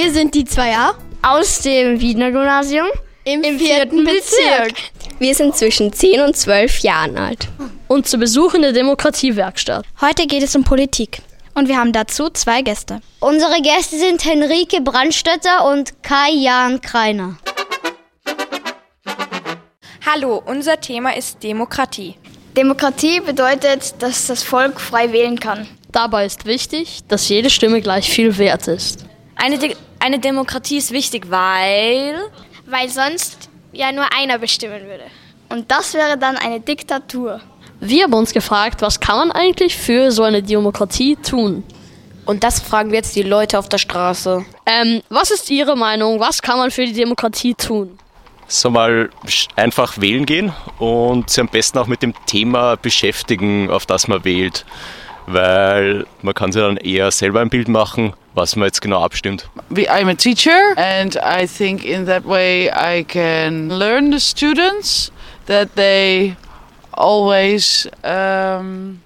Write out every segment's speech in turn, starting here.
Wir sind die 2a aus dem Wiener Gymnasium im 4. Bezirk. Wir sind zwischen 10 und 12 Jahren alt. Und zu Besuch in der Demokratiewerkstatt. Heute geht es um Politik. Und wir haben dazu 2 Gäste. Unsere Gäste sind Henrike Brandstätter und Kai-Jan Kreiner. Hallo, unser Thema ist Demokratie. Demokratie bedeutet, dass das Volk frei wählen kann. Dabei ist wichtig, dass jede Stimme gleich viel wert ist. Eine Demokratie ist wichtig, weil sonst ja nur einer bestimmen würde. Und das wäre dann eine Diktatur. Wir haben uns gefragt, was kann man eigentlich für so eine Demokratie tun? Und das fragen wir jetzt die Leute auf der Straße. Was ist Ihre Meinung? Was kann man für die Demokratie tun? So mal einfach wählen gehen und sich am besten auch mit dem Thema beschäftigen, auf das man wählt. Weil man kann sich dann eher selber ein Bild machen, was man jetzt genau abstimmt. I'm a teacher and I think in that way I can learn the students that they always can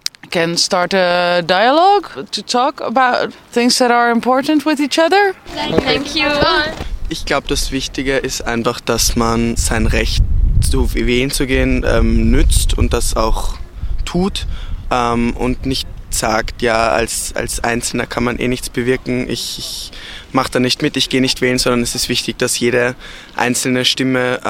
start a dialogue to talk about things that are important with each other. Thank you. Ich glaube, das Wichtige ist einfach, dass man sein Recht, zu wählen zu gehen, nützt und das auch tut und nicht sagt, ja, als Einzelner kann man nichts bewirken, ich mache da nicht mit, ich gehe nicht wählen, sondern es ist wichtig, dass jede einzelne Stimme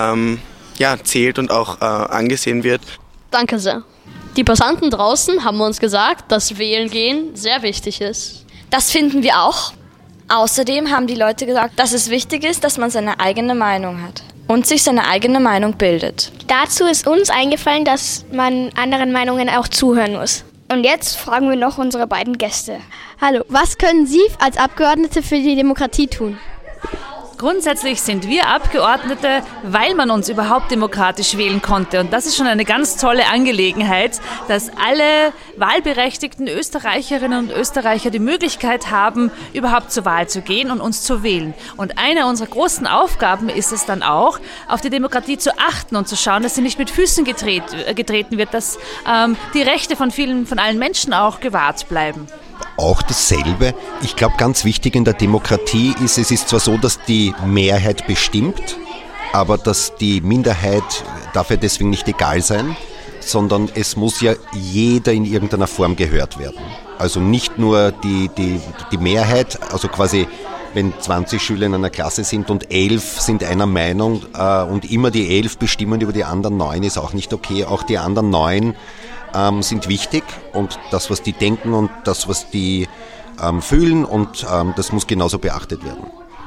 zählt und auch angesehen wird. Danke sehr. Die Passanten draußen haben uns gesagt, dass Wählen gehen sehr wichtig ist. Das finden wir auch. Außerdem haben die Leute gesagt, dass es wichtig ist, dass man seine eigene Meinung hat und sich seine eigene Meinung bildet. Dazu ist uns eingefallen, dass man anderen Meinungen auch zuhören muss. Und jetzt fragen wir noch unsere beiden Gäste. Hallo, was können Sie als Abgeordnete für die Demokratie tun? Grundsätzlich sind wir Abgeordnete, weil man uns überhaupt demokratisch wählen konnte. Und das ist schon eine ganz tolle Angelegenheit, dass alle wahlberechtigten Österreicherinnen und Österreicher die Möglichkeit haben, überhaupt zur Wahl zu gehen und uns zu wählen. Und eine unserer großen Aufgaben ist es dann auch, auf die Demokratie zu achten und zu schauen, dass sie nicht mit Füßen getreten wird, dass die Rechte von allen Menschen auch gewahrt bleiben. Auch dasselbe. Ich glaube, ganz wichtig in der Demokratie ist, es ist zwar so, dass die Mehrheit bestimmt, aber dass die Minderheit darf ja deswegen nicht egal sein, sondern es muss ja jeder in irgendeiner Form gehört werden. Also nicht nur die Mehrheit, also quasi wenn 20 Schüler in einer Klasse sind und 11 sind einer Meinung und immer die 11 bestimmen über die anderen 9 ist auch nicht okay. Auch die anderen 9 sind wichtig und das, was die denken und das, was die fühlen und das muss genauso beachtet werden.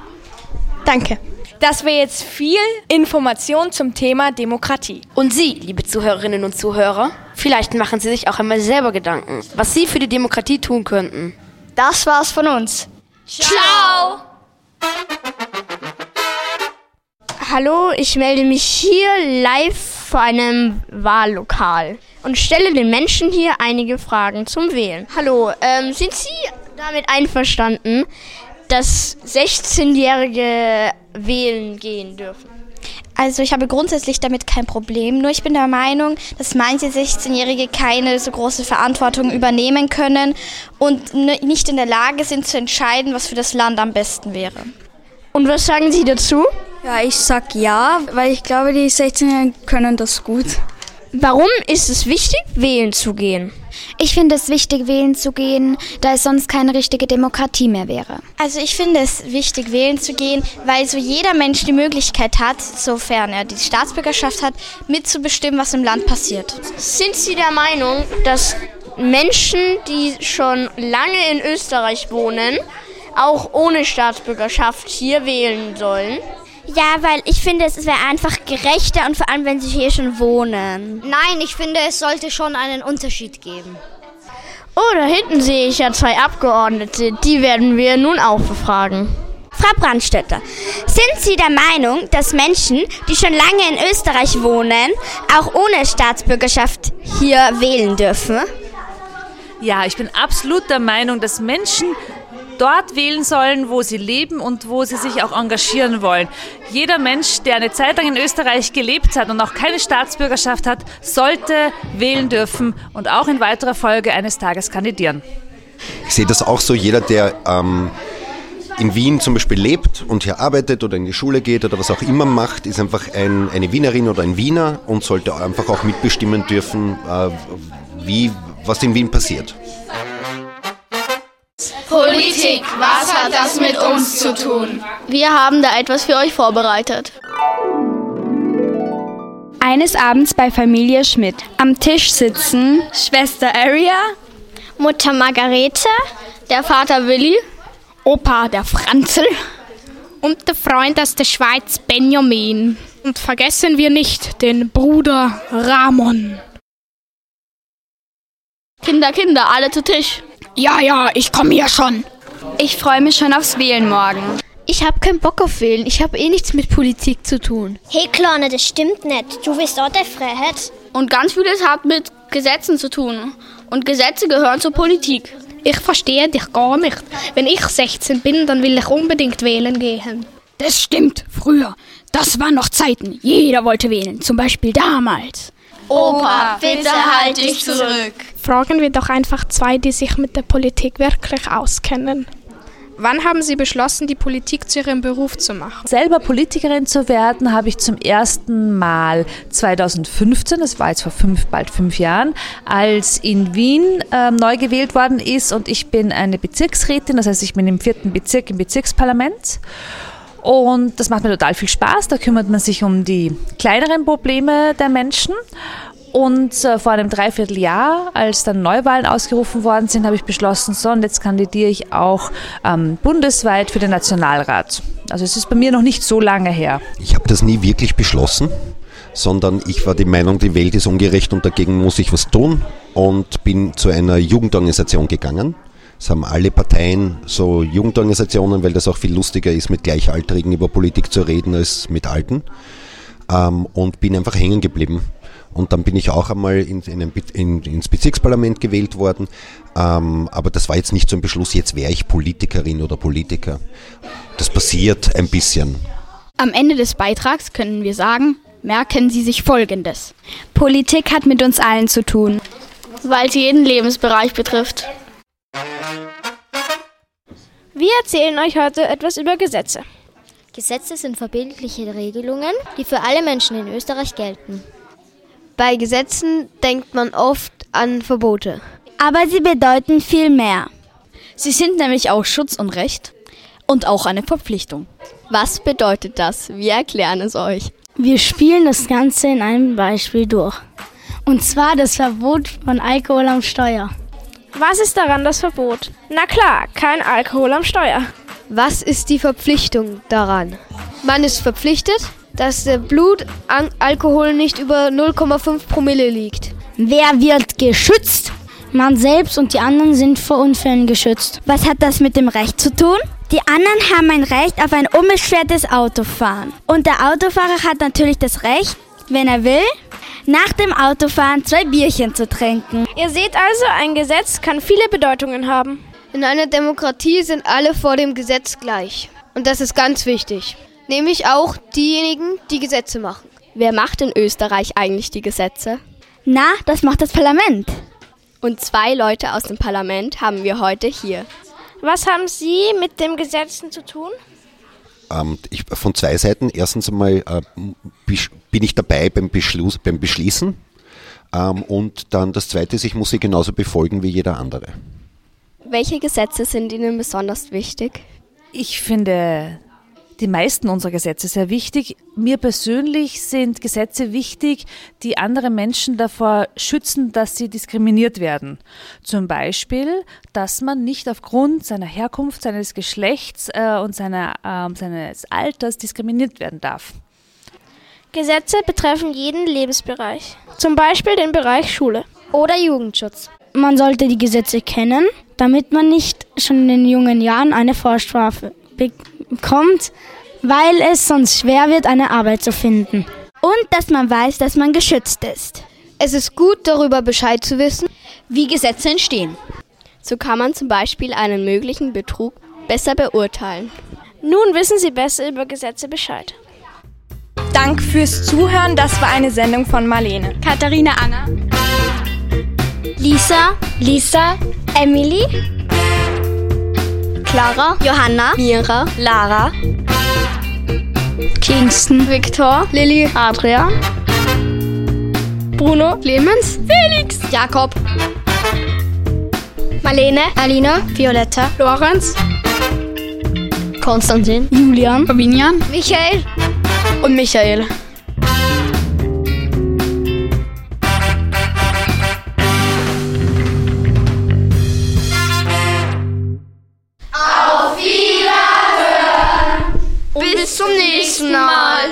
Danke. Das wäre jetzt viel Information zum Thema Demokratie. Und Sie, liebe Zuhörerinnen und Zuhörer, vielleicht machen Sie sich auch einmal selber Gedanken, was Sie für die Demokratie tun könnten. Das war's von uns. Ciao! Hallo, ich melde mich hier live vor einem Wahllokal und stelle den Menschen hier einige Fragen zum Wählen. Hallo, sind Sie damit einverstanden, dass 16-Jährige wählen gehen dürfen? Also ich habe grundsätzlich damit kein Problem, nur ich bin der Meinung, dass manche 16-Jährige keine so große Verantwortung übernehmen können und nicht in der Lage sind zu entscheiden, was für das Land am besten wäre. Und was sagen Sie dazu? Ja, ich sag ja, weil ich glaube, die 16-Jährigen können das gut. Warum ist es wichtig, wählen zu gehen? Ich finde es wichtig, wählen zu gehen, da es sonst keine richtige Demokratie mehr wäre. Also ich finde es wichtig, wählen zu gehen, weil so jeder Mensch die Möglichkeit hat, sofern er die Staatsbürgerschaft hat, mitzubestimmen, was im Land passiert. Sind Sie der Meinung, dass Menschen, die schon lange in Österreich wohnen, auch ohne Staatsbürgerschaft hier wählen sollen? Ja, weil ich finde, es wäre einfach gerechter und vor allem, wenn sie hier schon wohnen. Nein, ich finde, es sollte schon einen Unterschied geben. Oh, da hinten sehe ich ja 2 Abgeordnete. Die werden wir nun auch befragen. Frau Brandstätter, sind Sie der Meinung, dass Menschen, die schon lange in Österreich wohnen, auch ohne Staatsbürgerschaft hier wählen dürfen? Ja, ich bin absolut der Meinung, dass Menschen dort wählen sollen, wo sie leben und wo sie sich auch engagieren wollen. Jeder Mensch, der eine Zeit lang in Österreich gelebt hat und auch keine Staatsbürgerschaft hat, sollte wählen dürfen und auch in weiterer Folge eines Tages kandidieren. Ich sehe das auch so, jeder, der in Wien zum Beispiel lebt und hier arbeitet oder in die Schule geht oder was auch immer macht, ist einfach eine Wienerin oder ein Wiener und sollte einfach auch mitbestimmen dürfen, was in Wien passiert. Politik, was hat das mit uns zu tun? Wir haben da etwas für euch vorbereitet. Eines Abends bei Familie Schmidt. Am Tisch sitzen Schwester Aria, Mutter Margarete, der Vater Willi, Opa der Franzl und der Freund aus der Schweiz Benjamin. Und vergessen wir nicht den Bruder Ramon. Kinder, alle zu Tisch. Ja, ich komme ja schon. Ich freue mich schon aufs Wählen morgen. Ich habe keinen Bock auf Wählen. Ich habe nichts mit Politik zu tun. Hey Kleine, das stimmt nicht. Du willst auch der Freiheit. Und ganz vieles hat mit Gesetzen zu tun. Und Gesetze gehören zur Politik. Ich verstehe dich gar nicht. Wenn ich 16 bin, dann will ich unbedingt wählen gehen. Das stimmt, früher. Das waren noch Zeiten. Jeder wollte wählen, zum Beispiel damals. Opa, bitte halt dich zurück. Fragen wir doch einfach 2, die sich mit der Politik wirklich auskennen. Wann haben Sie beschlossen, die Politik zu Ihrem Beruf zu machen? Selber Politikerin zu werden, habe ich zum ersten Mal 2015, das war jetzt vor bald 5 Jahren, als in Wien neu gewählt worden ist und ich bin eine Bezirksrätin, das heißt, ich bin im 4. Bezirk im Bezirksparlament. Und das macht mir total viel Spaß, da kümmert man sich um die kleineren Probleme der Menschen. Und vor einem Dreivierteljahr, als dann Neuwahlen ausgerufen worden sind, habe ich beschlossen, so, und jetzt kandidiere ich auch bundesweit für den Nationalrat. Also es ist bei mir noch nicht so lange her. Ich habe das nie wirklich beschlossen, sondern ich war der Meinung, die Welt ist ungerecht und dagegen muss ich was tun und bin zu einer Jugendorganisation gegangen. Es haben alle Parteien so Jugendorganisationen, weil das auch viel lustiger ist, mit Gleichaltrigen über Politik zu reden als mit Alten. Und bin einfach hängen geblieben. Und dann bin ich auch einmal ins Bezirksparlament gewählt worden. Aber das war jetzt nicht so ein Beschluss, jetzt wäre ich Politikerin oder Politiker. Das passiert ein bisschen. Am Ende des Beitrags können wir sagen, merken Sie sich Folgendes. Politik hat mit uns allen zu tun. Weil sie jeden Lebensbereich betrifft. Wir erzählen euch heute etwas über Gesetze. Gesetze sind verbindliche Regelungen, die für alle Menschen in Österreich gelten. Bei Gesetzen denkt man oft an Verbote. Aber sie bedeuten viel mehr. Sie sind nämlich auch Schutz und Recht und auch eine Verpflichtung. Was bedeutet das? Wir erklären es euch. Wir spielen das Ganze in einem Beispiel durch. Und zwar das Verbot von Alkohol am Steuer. Was ist daran das Verbot? Na klar, kein Alkohol am Steuer. Was ist die Verpflichtung daran? Man ist verpflichtet, dass der Blutalkohol nicht über 0,5 Promille liegt. Wer wird geschützt? Man selbst und die anderen sind vor Unfällen geschützt. Was hat das mit dem Recht zu tun? Die anderen haben ein Recht auf ein unbeschwertes Autofahren. Und der Autofahrer hat natürlich das Recht, wenn er will, nach dem Autofahren 2 Bierchen zu trinken. Ihr seht also, ein Gesetz kann viele Bedeutungen haben. In einer Demokratie sind alle vor dem Gesetz gleich. Und das ist ganz wichtig. Nämlich auch diejenigen, die Gesetze machen. Wer macht in Österreich eigentlich die Gesetze? Na, das macht das Parlament. Und 2 Leute aus dem Parlament haben wir heute hier. Was haben Sie mit den Gesetzen zu tun? Von 2 Seiten. Erstens einmal bin ich dabei beim Beschließen. Und dann das Zweite ist, ich muss sie genauso befolgen wie jeder andere. Welche Gesetze sind Ihnen besonders wichtig? Ich finde die meisten unserer Gesetze sehr wichtig. Mir persönlich sind Gesetze wichtig, die andere Menschen davor schützen, dass sie diskriminiert werden. Zum Beispiel, dass man nicht aufgrund seiner Herkunft, seines Geschlechts und seines Alters diskriminiert werden darf. Gesetze betreffen jeden Lebensbereich. Zum Beispiel den Bereich Schule oder Jugendschutz. Man sollte die Gesetze kennen, damit man nicht schon in jungen Jahren eine Vorstrafe bekommt, weil es sonst schwer wird, eine Arbeit zu finden. Und dass man weiß, dass man geschützt ist. Es ist gut, darüber Bescheid zu wissen, wie Gesetze entstehen. So kann man zum Beispiel einen möglichen Betrug besser beurteilen. Nun wissen Sie besser über Gesetze Bescheid. Dank fürs Zuhören, das war eine Sendung von Marlene, Katharina, Anna, Lisa, Emily, Clara, Johanna, Mira, Lara, Kingston, Viktor, Lilly, Adrian, Bruno, Clemens, Felix, Jakob, Marlene, Alina, Violetta, Lorenz, Konstantin, Julian, Fabinian, Michael und Michael. Auf Wiederhören! Und bis zum nächsten Mal!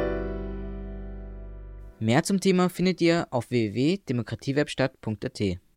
Mehr zum Thema findet ihr auf www.demokratiewerkstatt.at.